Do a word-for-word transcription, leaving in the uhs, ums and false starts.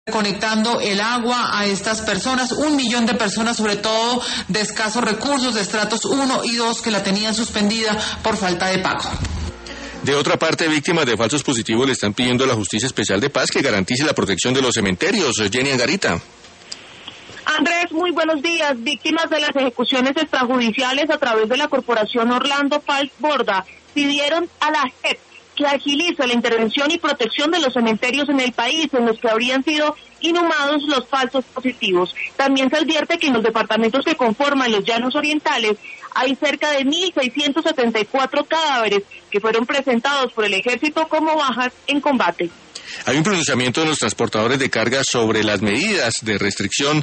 conectando el agua a estas personas, un millón de personas, sobre todo de escasos recursos, de estratos uno y dos, que la tenían suspendida por falta de pago. De otra parte, víctimas de falsos positivos le están pidiendo a la Justicia Especial de Paz que garantice la protección de los cementerios. Jenny Angarita. Andrés, muy buenos días. Víctimas de las ejecuciones extrajudiciales a través de la Corporación Orlando Pals Borda pidieron a la J E P que agilice la intervención y protección de los cementerios en el país en los que habrían sido inhumados los falsos positivos. También se advierte que en los departamentos que conforman los Llanos Orientales hay cerca de mil seiscientos setenta y cuatro cadáveres que fueron presentados por el ejército como bajas en combate. Hay un pronunciamiento de los transportadores de carga sobre las medidas de restricción